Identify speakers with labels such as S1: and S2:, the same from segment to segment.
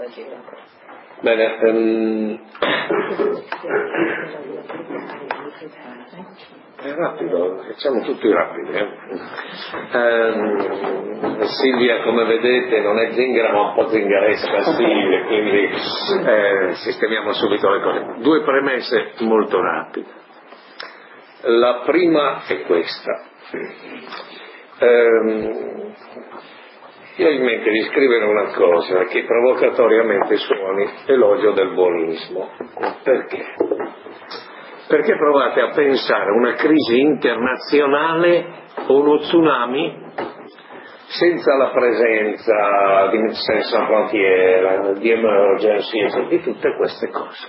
S1: Bene, è rapido, facciamo tutti rapidi. Silvia, come vedete, non è zingara ma un po' zingaresca, sì, quindi sistemiamo subito le cose. Due premesse molto rapide. La prima è questa. Io ho in mente di scrivere una cosa che provocatoriamente suoni elogio del buonismo. Perché? Perché provate a pensare a una crisi internazionale o uno tsunami senza la presenza di senza frontiera, di emergency, di tutte queste cose.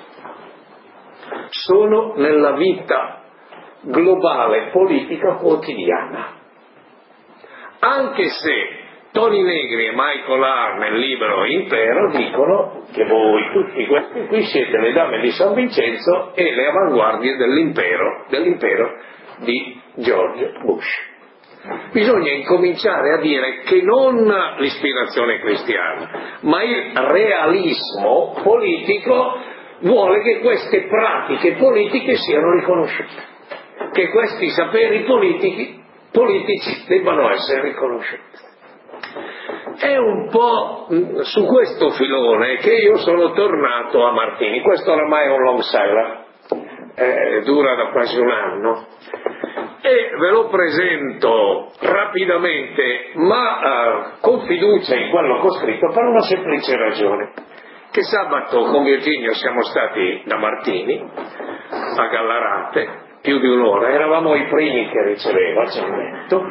S1: Sono nella vita globale politica quotidiana. Anche se Toni Negri e Michael Hart nel libro Impero dicono che voi tutti questi qui siete le dame di San Vincenzo e le avanguardie dell'impero di George Bush. Bisogna incominciare a dire che non l'ispirazione cristiana, ma il realismo politico vuole che queste pratiche politiche siano riconosciute, che questi saperi politici debbano essere riconosciuti. È un po' su questo filone che io sono tornato a Martini. Questo oramai è un long seller, dura da quasi un anno e ve lo presento rapidamente ma con fiducia in quello che ho scritto, per una semplice ragione: che sabato con Virginio siamo stati da Martini a Gallarate più di un'ora, eravamo i primi che riceveva, ci hanno detto,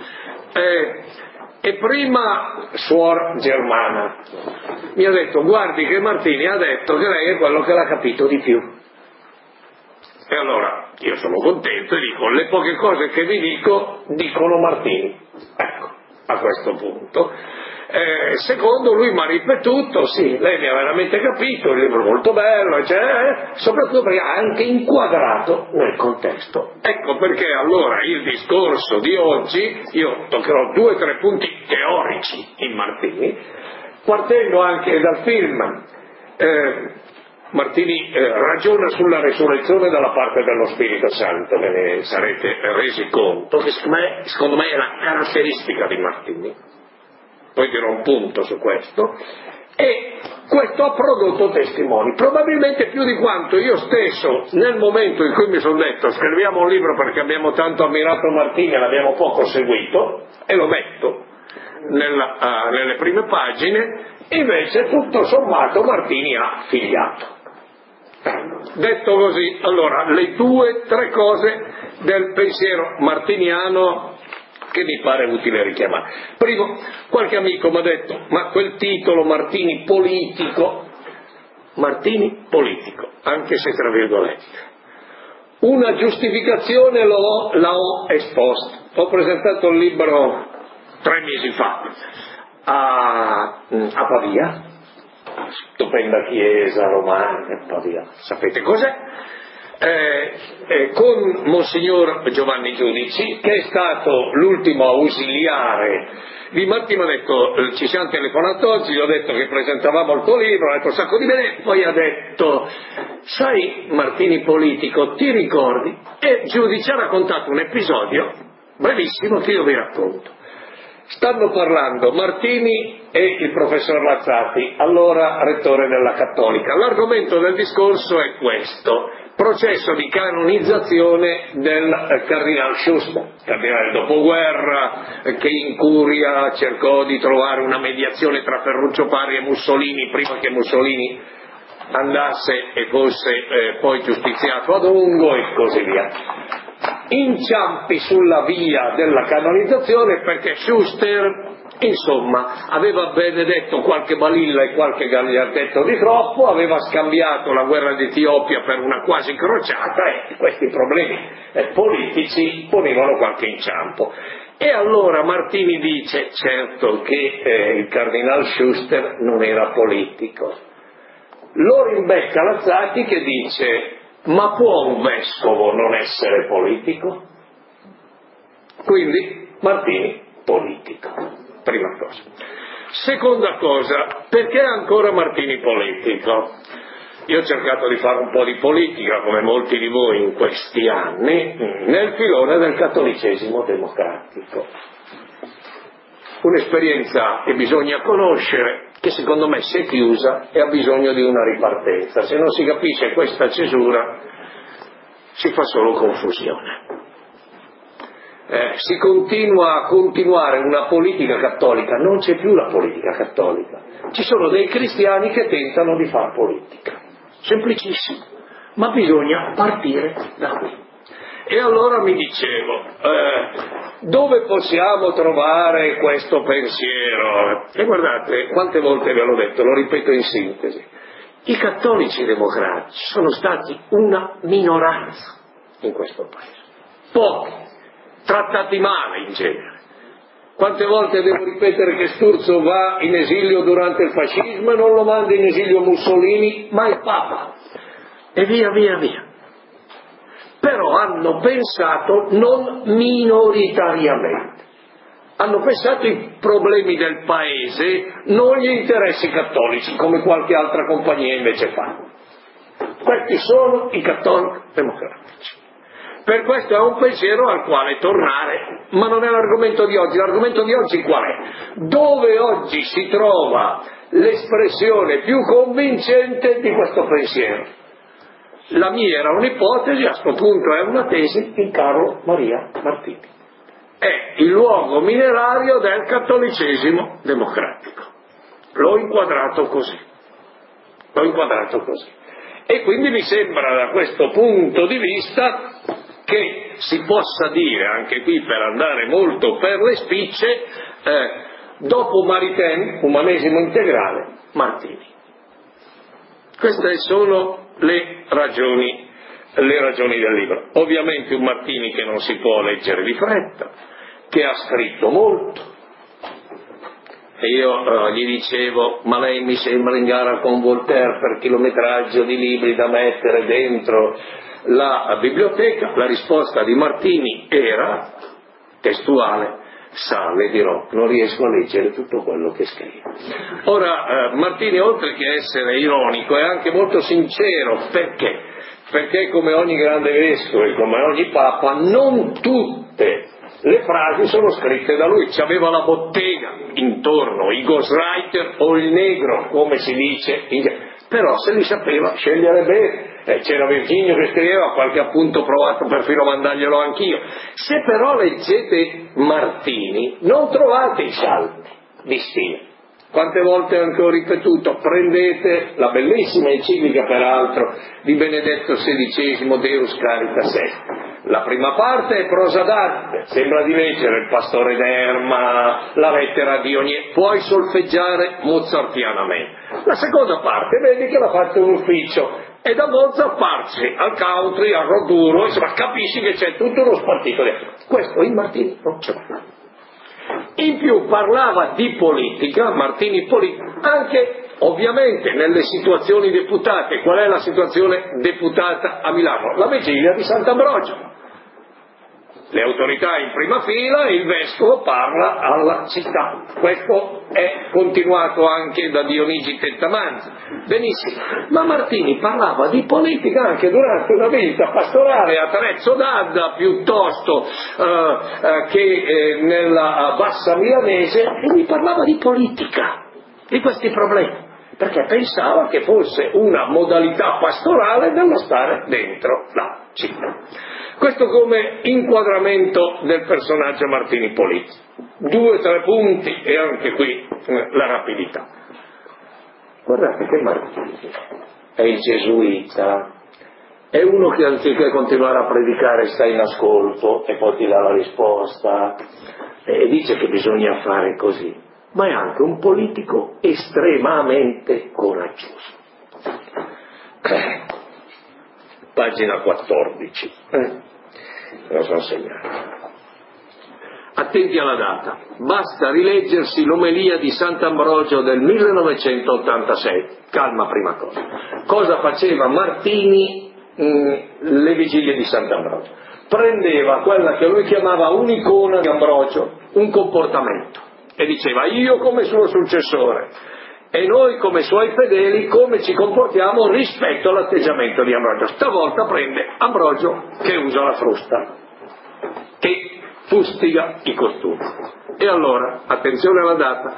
S1: e prima Suor Germana mi ha detto: guardi che Martini ha detto che lei è quello che l'ha capito di più. E allora io sono contento e dico: le poche cose che vi dicono Martini. Ecco, a questo punto. Secondo lui mi ha ripetuto: sì, lei mi ha veramente capito, il libro è molto bello, soprattutto perché ha anche inquadrato nel contesto. Ecco perché allora il discorso di oggi, io toccherò 2 o 3 punti teorici in Martini, partendo anche dal film. Martini ragiona sulla resurrezione dalla parte dello Spirito Santo, ve ne sarete resi conto, che secondo me è la caratteristica di Martini. Poi dirò un punto su questo, e questo ha prodotto testimoni, probabilmente più di quanto io stesso nel momento in cui mi sono detto scriviamo un libro perché abbiamo tanto ammirato Martini e l'abbiamo poco seguito, e lo metto nelle prime pagine, invece tutto sommato Martini ha figliato. Detto così, allora le 2 o 3 cose del pensiero martiniano che mi pare utile richiamare. Primo, qualche amico mi ha detto: ma quel titolo Martini politico, anche se tra virgolette, una giustificazione la ho esposta. Ho presentato il libro 3 mesi fa a Pavia, stupenda chiesa romana, Pavia, sapete cos'è? Con Monsignor Giovanni Giudici, che è stato l'ultimo ausiliare di Martini. Mi ha detto: ci siamo telefonati oggi, gli ho detto che presentavamo il tuo libro, ha detto un sacco di bene, poi ha detto: sai Martini politico, ti ricordi? E Giudici ha raccontato un episodio brevissimo che io vi racconto. Stanno parlando Martini e il professor Lazzati, allora rettore della Cattolica. L'argomento del discorso è questo: processo di canonizzazione del cardinale Schuster, cardinale del dopoguerra, che in curia cercò di trovare una mediazione tra Ferruccio Parri e Mussolini prima che Mussolini andasse e fosse poi giustiziato ad Ungo e così via. Inciampi sulla via della canonizzazione perché Schuster, insomma, aveva benedetto qualche balilla e qualche gagliardetto di troppo, aveva scambiato la guerra d'Etiopia per una quasi crociata, e questi problemi politici ponevano qualche inciampo. E allora Martini dice: certo che il cardinal Schuster non era politico. Lo rimbecca Lazzati che dice: ma può un vescovo non essere politico? Quindi Martini politico, prima cosa. Seconda cosa, perché ancora Martini politico? Io ho cercato di fare un po' di politica, come molti di voi in questi anni, nel filone del cattolicesimo democratico. Un'esperienza che bisogna conoscere, che secondo me si è chiusa e ha bisogno di una ripartenza. Se non si capisce questa cesura si fa solo confusione. Si continua a continuare una politica cattolica, non c'è più la politica cattolica, ci sono dei cristiani che tentano di fare politica, semplicissimo, ma bisogna partire da qui. E allora mi dicevo, dove possiamo trovare questo pensiero? E guardate, quante volte ve l'ho detto, lo ripeto in sintesi, i cattolici democratici sono stati una minoranza in questo paese, pochi, trattati male in genere. Quante volte devo ripetere che Sturzo va in esilio durante il fascismo e non lo manda in esilio Mussolini, ma il Papa. E via via via. Però hanno pensato non minoritariamente. Hanno pensato ai problemi del paese, non gli interessi cattolici, come qualche altra compagnia invece fa. Questi sono i cattolici democratici. Per questo è un pensiero al quale tornare, ma non è l'argomento di oggi. L'argomento di oggi qual è? Dove oggi si trova l'espressione più convincente di questo pensiero? La mia era un'ipotesi, a questo punto è una tesi di Carlo Maria Martini. È il luogo minerario del cattolicesimo democratico. L'ho inquadrato così. E quindi mi sembra da questo punto di vista che si possa dire, anche qui per andare molto per le spicce, dopo Maritain, umanesimo integrale, Martini. Queste sono le ragioni del libro. Ovviamente un Martini che non si può leggere di fretta, che ha scritto molto. E io gli dicevo, ma lei mi sembra in gara con Voltaire per chilometraggio di libri da mettere dentro la biblioteca. La risposta di Martini era testuale: sa, le dirò, non riesco a leggere tutto quello che scrive. Ora, Martini, oltre che essere ironico, è anche molto sincero. Perché? Perché come ogni grande vescovo e come ogni papa, non tutte le frasi sono scritte da lui. C'aveva la bottega intorno, i ghostwriter o il negro, come si dice, però se li sapeva scegliere bene. C'era Virginio che scriveva, qualche appunto provato perfino a mandarglielo anch'io. Se però leggete Martini non trovate i salti di stile. Quante volte anche ho ripetuto, prendete la bellissima enciclica peraltro di Benedetto XVI, Deus Caritas Est. La prima parte è prosa d'arte, sembra di leggere il Pastore d'Erma, la lettera di ogni, puoi solfeggiare mozartianamente. La seconda parte vedi che l'ha fatto un ufficio, e da Mozart parti al country, al rock duro, insomma capisci che c'è tutto uno spartito dentro. Questo in Martini non c'è. In più parlava di politica, Martini politica, anche ovviamente nelle situazioni deputate. Qual è la situazione deputata a Milano? La vigilia di Sant'Ambrogio. Le autorità in prima fila, il vescovo parla alla città. Questo è continuato anche da Dionigi Tettamanzi. Benissimo, ma Martini parlava di politica anche durante una visita pastorale a Trezzo d'Adda, piuttosto che nella bassa milanese, e gli parlava di politica, di questi problemi, perché pensava che fosse una modalità pastorale dello stare dentro la città. Questo come inquadramento del personaggio Martini politico. 2 o 3 punti e anche qui la rapidità. Guardate che Martini è il gesuita, è uno che anziché continuare a predicare sta in ascolto e poi ti dà la risposta e dice che bisogna fare così, ma è anche un politico estremamente coraggioso. Pagina 14, lo so segnare. Attenti alla data, basta rileggersi l'omelia di Sant'Ambrogio del 1986. Calma, prima cosa. Cosa faceva Martini le vigilie di Sant'Ambrogio? Prendeva quella che lui chiamava un'icona di Ambrogio, un comportamento, e diceva: io come suo successore e noi come suoi fedeli come ci comportiamo rispetto all'atteggiamento di Ambrogio. Stavolta prende Ambrogio che usa la frusta, che fustiga i costumi. E allora, attenzione alla data,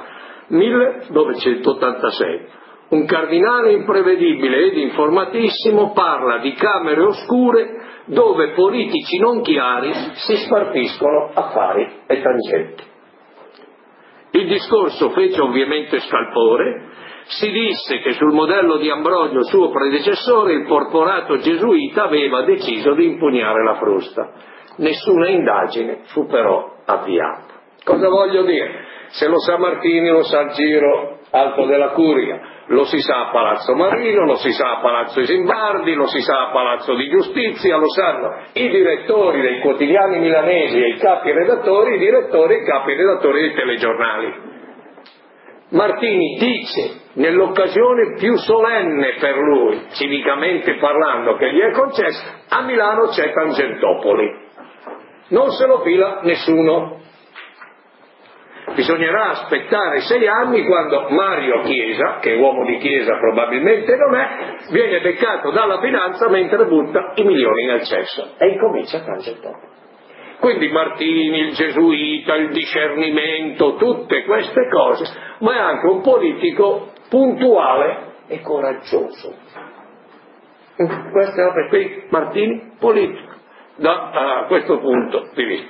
S1: 1986, un cardinale imprevedibile ed informatissimo parla di camere oscure dove politici non chiari si spartiscono affari e tangenti. Il discorso fece ovviamente scalpore, si disse che sul modello di Ambrogio, suo predecessore, il porporato gesuita aveva deciso di impugnare la frusta. Nessuna indagine fu però avviata. Cosa voglio dire? Se lo sa Martini, lo sa il Giro Alto della Curia, lo si sa a Palazzo Marino, lo si sa a Palazzo Isimbardi, lo si sa a Palazzo di Giustizia, lo sanno i direttori dei quotidiani milanesi e i capi redattori, i direttori e i capi redattori dei telegiornali. Martini dice, nell'occasione più solenne per lui, civicamente parlando, che gli è concessa: a Milano c'è Tangentopoli. Non se lo fila nessuno. Bisognerà aspettare 6 anni, quando Mario Chiesa, che uomo di Chiesa probabilmente non è, viene beccato dalla finanza mentre butta i milioni nel cesso e incomincia Tangentopoli. Quindi Martini, il gesuita, il discernimento, tutte queste cose, ma è anche un politico puntuale e coraggioso. Questo è per Martini politico, da questo punto di vista.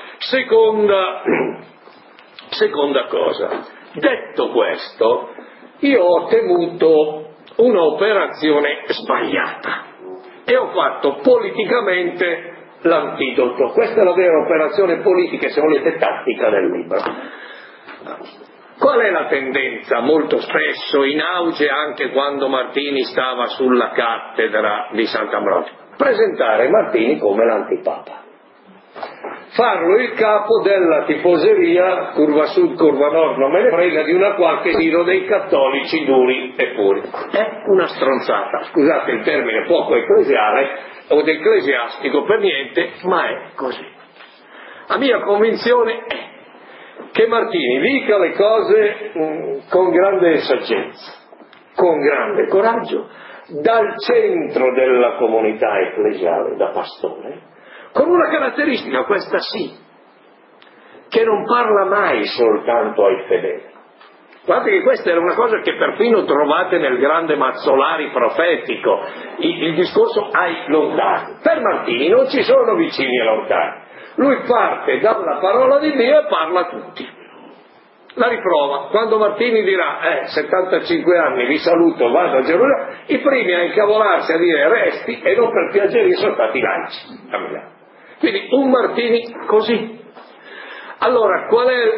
S1: Seconda cosa, detto questo, io ho temuto un'operazione sbagliata e ho fatto politicamente l'antidoto. Questa è la vera operazione politica, se volete, tattica del libro. Qual è la tendenza molto spesso in auge anche quando Martini stava sulla cattedra di Sant'Ambrogio? Presentare Martini come l'antipapa. Farlo il capo della tifoseria curva sud, curva nord, non me ne frega, di una qualche tiro dei cattolici duri e puri. È una stronzata, scusate il termine poco ecclesiale o ecclesiastico per niente, ma è così. La mia convinzione è che Martini dica le cose con grande saggezza, con grande coraggio, dal centro della comunità ecclesiale, da pastore, con una caratteristica, questa sì, che non parla mai soltanto ai fedeli. Guardate che questa era una cosa che perfino trovate nel grande Mazzolari profetico, il discorso ai lontani. Per Martini non ci sono vicini e lontani, lui parte dalla parola di Dio e parla a tutti. La riprova, quando Martini dirà 75 anni, vi saluto, vado a Gerusalemme, i primi a incavolarsi, a dire resti, e non per piacere, sono stati i laici a Milano. Quindi un Martini così. Allora, qual è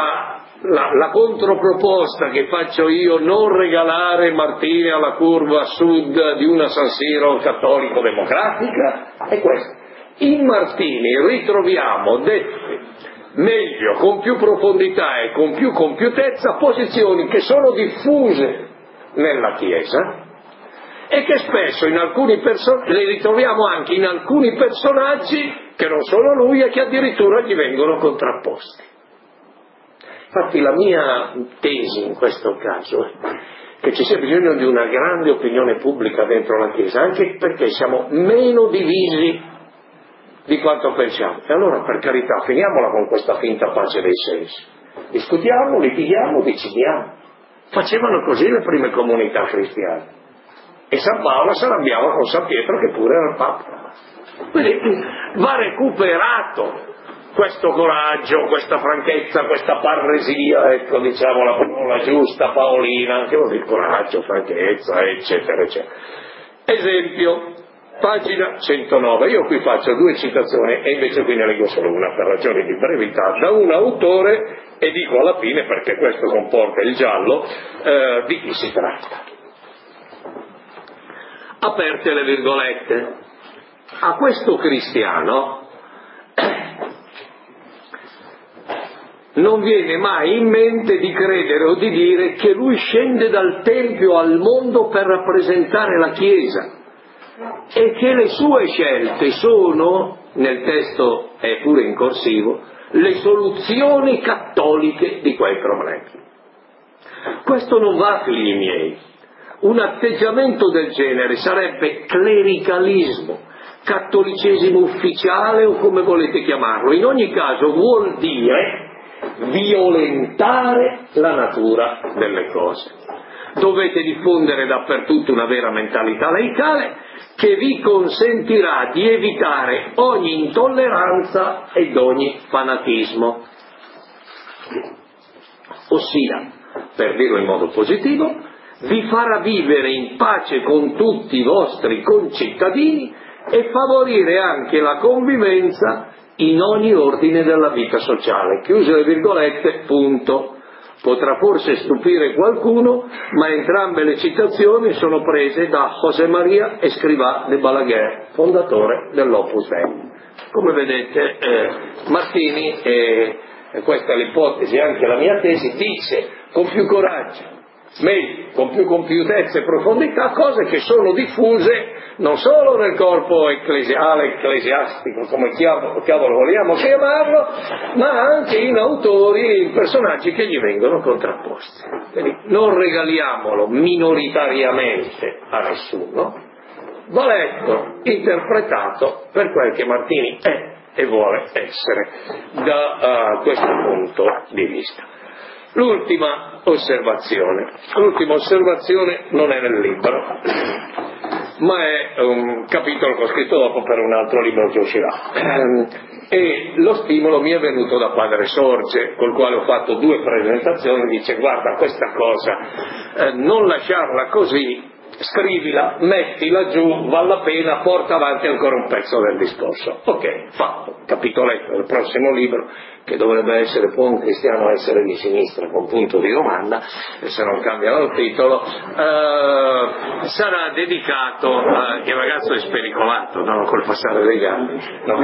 S1: la controproposta che faccio io? Non regalare Martini alla curva sud di una San Siro cattolico-democratica? È questo. In Martini ritroviamo dette meglio, con più profondità e con più compiutezza, posizioni che sono diffuse nella Chiesa e che spesso in alcuni le ritroviamo anche in alcuni personaggi che non sono lui e che addirittura gli vengono contrapposti. Infatti la mia tesi in questo caso è che ci sia bisogno di una grande opinione pubblica dentro la Chiesa, anche perché siamo meno divisi di quanto pensiamo. E allora, per carità, finiamola con questa finta pace dei sensi. Discutiamo, litighiamo, decidiamo. Facevano così le prime comunità cristiane. E San Paolo si arrabbiava con San Pietro, che pure era il Papa. Quindi va recuperato questo coraggio, questa franchezza, questa parresia, ecco, diciamo la parola giusta, paolina, anche il coraggio, franchezza, eccetera, eccetera. Esempio, pagina 109, io qui faccio 2 citazioni e invece qui ne leggo solo una per ragioni di brevità, da un autore, e dico alla fine perché questo comporta il giallo, di chi si tratta. Aperte le virgolette. A questo cristiano non viene mai in mente di credere o di dire che lui scende dal Tempio al mondo per rappresentare la Chiesa e che le sue scelte sono, nel testo è pure in corsivo, le soluzioni cattoliche di quei problemi. Questo non va, figli miei. Un atteggiamento del genere sarebbe clericalismo, cattolicesimo ufficiale o come volete chiamarlo. In ogni caso vuol dire violentare la natura delle cose. Dovete diffondere dappertutto una vera mentalità laicale che vi consentirà di evitare ogni intolleranza ed ogni fanatismo. Ossia, per dirlo in modo positivo, vi farà vivere in pace con tutti i vostri concittadini e favorire anche la convivenza in ogni ordine della vita sociale. Chiuse le virgolette, punto. Potrà forse stupire qualcuno, ma entrambe le citazioni sono prese da José María Escrivá de Balaguer, fondatore dell'Opus Dei. Come vedete, Martini, e questa è l'ipotesi, anche la mia tesi, dice con più coraggio, meglio, con più compiutezza e profondità, cose che sono diffuse non solo nel corpo ecclesiastico, come cavolo vogliamo chiamarlo, ma anche in autori, in personaggi che gli vengono contrapposti. Quindi non regaliamolo minoritariamente a nessuno, va letto, interpretato per quel che Martini è e vuole essere da questo punto di vista. L'ultima osservazione non è nel libro, ma è un capitolo che ho scritto dopo per un altro libro che uscirà. E lo stimolo mi è venuto da Padre Sorge, col quale ho fatto 2 presentazioni. Dice: guarda, questa cosa non lasciarla così, scrivila, mettila giù, vale la pena, porta avanti ancora un pezzo del discorso. Ok, fatto, capitoletto del prossimo libro, che dovrebbe essere: può un cristiano essere di sinistra, con punto di domanda, e se non cambiano il titolo, sarà dedicato il ragazzo è spericolato, no? Col passare degli anni, no?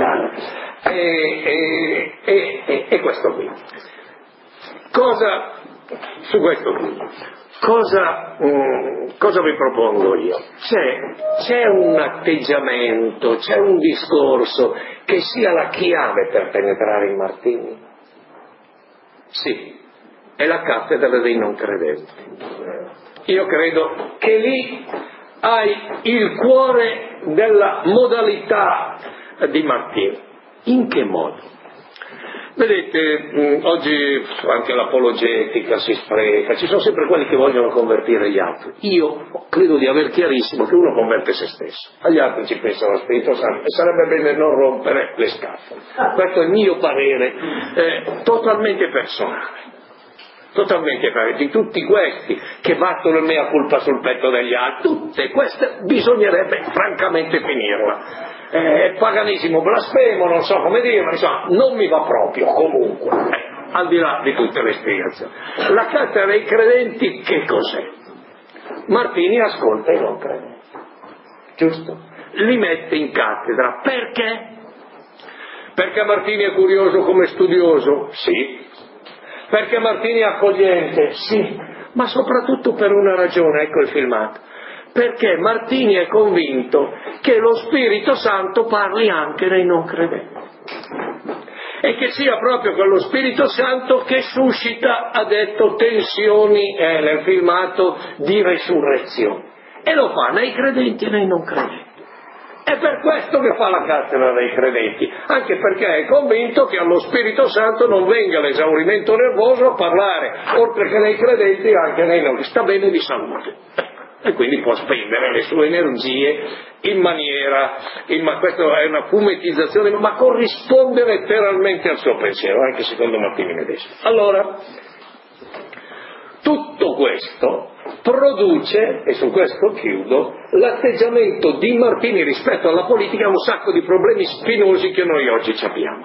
S1: E questo qui. Su questo qui, cosa vi propongo io? C'è un atteggiamento, c'è un discorso che sia la chiave per penetrare in Martini? Sì, è la cattedra dei non credenti. Io credo che lì hai il cuore della modalità di Martini. In che modo? Vedete, oggi anche l'apologetica si spreca, ci sono sempre quelli che vogliono convertire gli altri. Io credo di aver chiarissimo che uno converte se stesso, agli altri ci pensa lo Spirito Santo, e sarebbe bene non rompere le scatole. Questo è il mio parere totalmente personale. Di tutti questi che battono il mea culpa sul petto degli altri, tutte queste bisognerebbe francamente finirla. Paganesimo blasfemo, non so come dire, ma insomma non mi va proprio comunque, al di là di tutte le spiegazioni. La cattedra dei credenti che cos'è? Martini ascolta i non credenti, giusto? Li mette in cattedra. Perché? Perché Martini è curioso come studioso? Sì. Perché Martini è accogliente? Sì. Ma soprattutto per una ragione, ecco il filmato. Perché Martini è convinto che lo Spirito Santo parli anche nei non credenti e che sia proprio quello Spirito Santo che suscita, ha detto, tensioni nel filmato di resurrezione, e lo fa nei credenti e nei non credenti. È per questo che fa la cattedra dei credenti, anche perché è convinto che allo Spirito Santo non venga l'esaurimento nervoso a parlare, oltre che nei credenti, anche nei non, sta bene di salute. E quindi può spendere le sue energie in maniera, questa è una fumettizzazione, ma corrisponde letteralmente al suo pensiero, anche secondo Martini medesimo. Allora, tutto questo produce, e su questo chiudo, l'atteggiamento di Martini rispetto alla politica a un sacco di problemi spinosi che noi oggi abbiamo.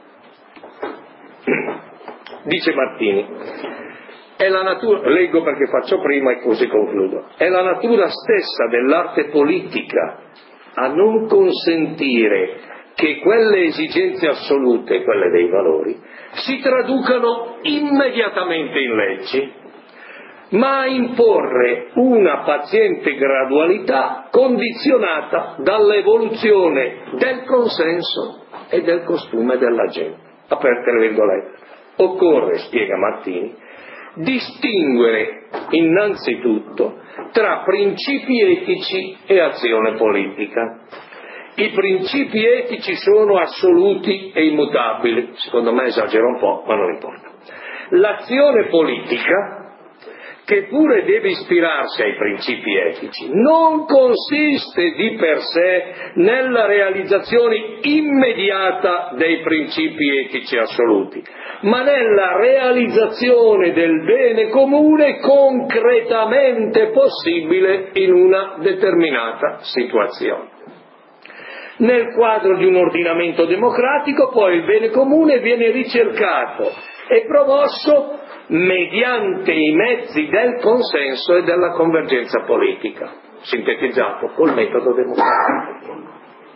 S1: Dice Martini: è la natura, leggo perché faccio prima e così concludo, è la natura stessa dell'arte politica a non consentire che quelle esigenze assolute, quelle dei valori, si traducano immediatamente in leggi, ma a imporre una paziente gradualità condizionata dall'evoluzione del consenso e del costume della gente. aperte le virgolette. Occorre, spiega Martini, distinguere innanzitutto tra principi etici e azione politica. I principi etici sono assoluti e immutabili, secondo me esagero un po', ma non importa. L'azione politica, che pure deve ispirarsi ai principi etici, non consiste di per sé nella realizzazione immediata dei principi etici assoluti, ma nella realizzazione del bene comune concretamente possibile in una determinata situazione. Nel quadro di un ordinamento democratico, poi, il bene comune viene ricercato e promosso mediante i mezzi del consenso e della convergenza politica, sintetizzato col metodo democratico.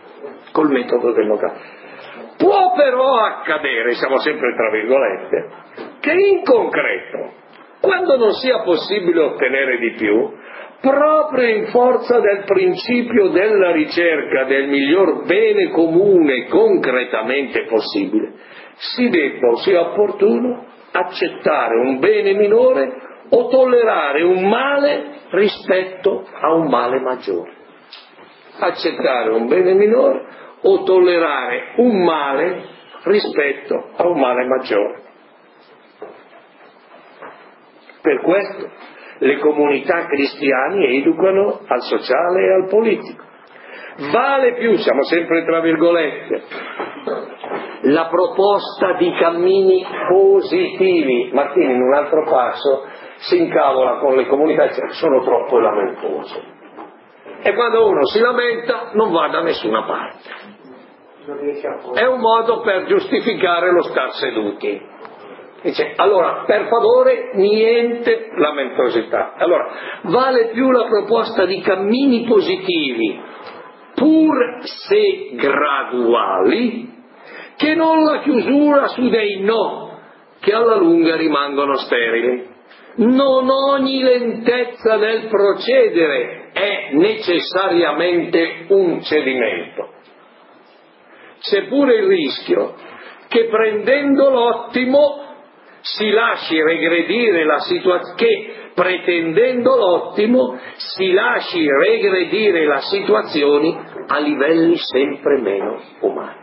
S1: Può però accadere, siamo sempre tra virgolette, che in concreto, quando non sia possibile ottenere di più, proprio in forza del principio della ricerca del miglior bene comune concretamente possibile, si debba o sia opportuno accettare un bene minore o tollerare un male rispetto a un male maggiore. Accettare un bene minore o tollerare un male rispetto a un male maggiore. Per questo le comunità cristiane educano al sociale e al politico. Vale più, siamo sempre tra virgolette, la proposta di cammini positivi. Martini in un altro passo si incavola con le comunità che sono troppo lamentose, e quando uno si lamenta non va da nessuna parte, è un modo per giustificare lo star seduti. Dice, allora, per favore, niente lamentosità. Allora, vale più la proposta di cammini positivi, pur se graduali, che non la chiusura su dei no, che alla lunga rimangono sterili. Non ogni lentezza nel procedere è necessariamente un cedimento. C'è pure il rischio che prendendo l'ottimo si lasci regredire la situazione, che pretendendo l'ottimo si lasci regredire la situazione a livelli sempre meno umani.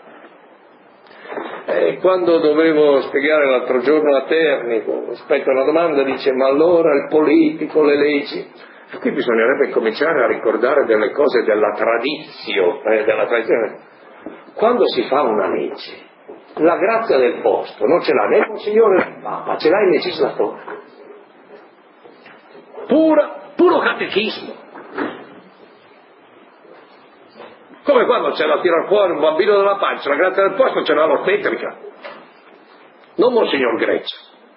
S1: Quando dovevo spiegare l'altro giorno a Terni rispetto a una domanda, dice: ma allora il politico, le leggi? E qui bisognerebbe cominciare a ricordare delle cose della tradizione. Quando si fa una legge, la grazia del posto non ce l'ha né il Monsignore né il Papa, ce l'ha il legislatore. Puro catechismo. Come quando c'è da tirar fuori un bambino dalla pancia, la grazia del posto ce l'ha l'ostetrica, non Monsignor Greccia.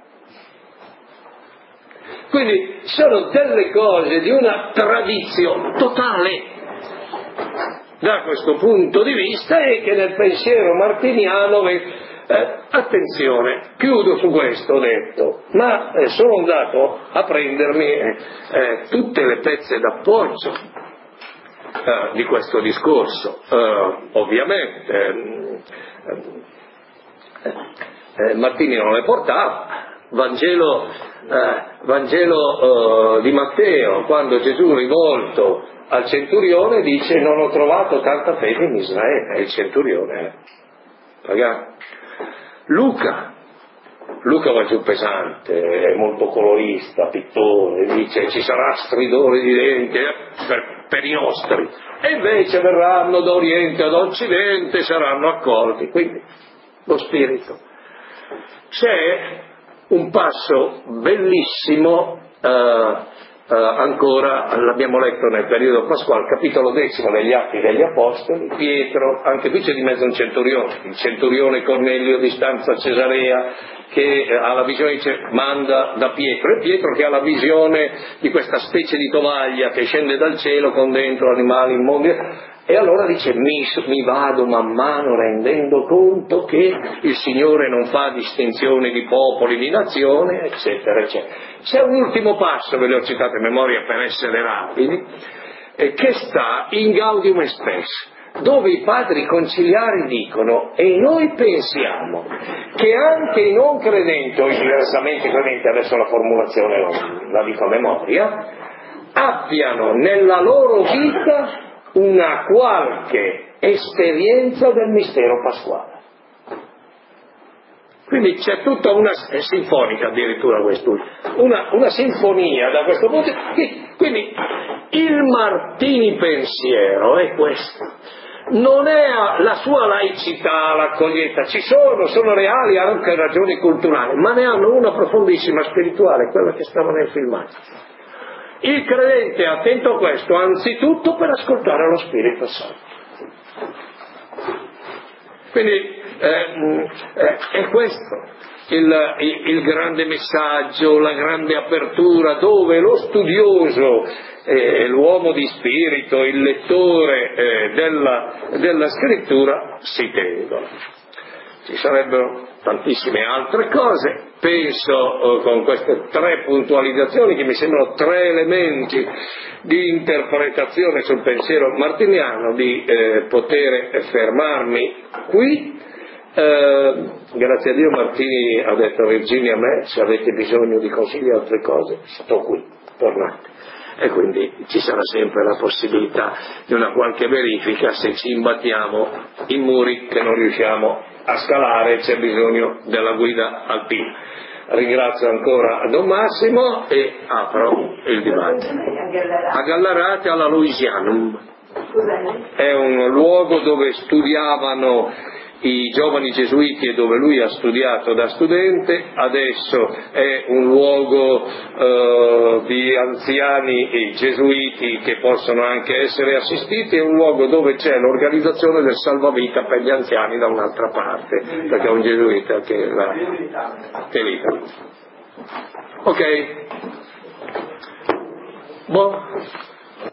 S1: Quindi sono delle cose di una tradizione totale da questo punto di vista, e che nel pensiero martiniano, attenzione, chiudo su questo, ho detto, ma sono andato a prendermi tutte le pezze d'appoggio di questo discorso. Ovviamente Martini non le portava. Vangelo di Matteo, quando Gesù rivolto al centurione dice: non ho trovato tanta fede in Israele. Il centurione pagano. Luca va giù pesante, è molto colorista, pittore, dice: ci sarà stridore di denti per i nostri, e invece verranno da oriente ad occidente, saranno accolti. Quindi lo spirito. C'è un passo bellissimo, ancora, l'abbiamo letto nel periodo pasquale, capitolo 10 degli Atti degli Apostoli. Pietro, anche qui c'è di mezzo un centurione, il centurione Cornelio di stanza Cesarea, che ha la visione, dice, manda da Pietro, e Pietro che ha la visione di questa specie di tovaglia che scende dal cielo con dentro animali immondi. E allora dice: mi vado man mano rendendo conto che il Signore non fa distinzione di popoli, di nazioni, eccetera, eccetera. C'è un ultimo passo, ve le ho citate a memoria per essere rapidi, che sta in Gaudium et Spes. dove i padri conciliari dicono: e noi pensiamo che anche i non credenti o i diversamente credenti, adesso la formulazione la dico a memoria, abbiano nella loro vita una qualche esperienza del mistero pasquale. Quindi c'è tutta una sinfonica, addirittura una sinfonia da questo punto. Quindi il Martini pensiero è questo. Non è la sua laicità, l'accoglienza, sono reali anche ragioni culturali, ma ne hanno una profondissima spirituale, quella che stava nel filmato. Il credente è attento a questo anzitutto per ascoltare lo Spirito Santo. Quindi è questo il grande messaggio, la grande apertura, dove lo studioso, l'uomo di spirito, il lettore della scrittura si tengono. Ci sarebbero tantissime altre cose, penso con queste 3 puntualizzazioni che mi sembrano 3 elementi di interpretazione sul pensiero martiniano, di poter fermarmi qui. Grazie a Dio Martini ha detto: Virginia, a me, se avete bisogno di consigli o altre cose, sto qui, tornate. E quindi ci sarà sempre la possibilità di una qualche verifica se ci imbattiamo in muri che non riusciamo a scalare e c'è bisogno della guida alpina. Ringrazio ancora Don Massimo e apro il dibattito. A Gallarate, alla Louisianum. È un luogo dove studiavano i giovani gesuiti e dove lui ha studiato da studente. Adesso è un luogo di anziani gesuiti che possono anche essere assistiti, è un luogo dove c'è l'organizzazione del salvavita per gli anziani da un'altra parte, perché è un gesuita che lì. Ok? Boh.